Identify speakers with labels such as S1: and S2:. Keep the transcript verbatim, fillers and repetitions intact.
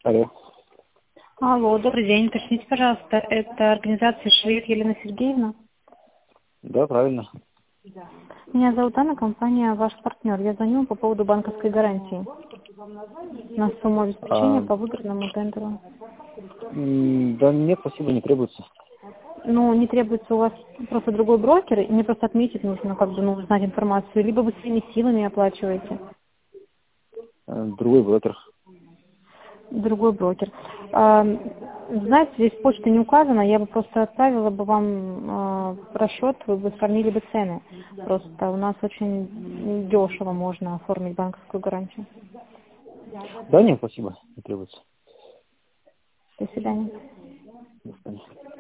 S1: Алло.
S2: Алло, добрый день. Уточните, пожалуйста, это организация Швейк Елена Сергеевна?
S1: Да, правильно.
S2: Меня зовут Анна, компания «Ваш партнер». Я звоню по поводу банковской гарантии на сумму обеспечения
S1: А,
S2: по выигранному тендеру.
S1: м, да нет, спасибо, не требуется.
S2: Ну, не требуется у вас просто другой брокер, и мне просто отметить нужно, как бы, ну, узнать информацию, либо вы своими силами оплачиваете.
S1: Э, Другой брокер.
S2: Другой брокер. А, знаете, здесь почта не указана, я бы просто отправила бы вам а, расчет, вы бы сравнили бы цены. Просто у нас очень дешево можно оформить банковскую гарантию.
S1: Да нет, спасибо, не требуется.
S2: До свидания.
S1: До свидания.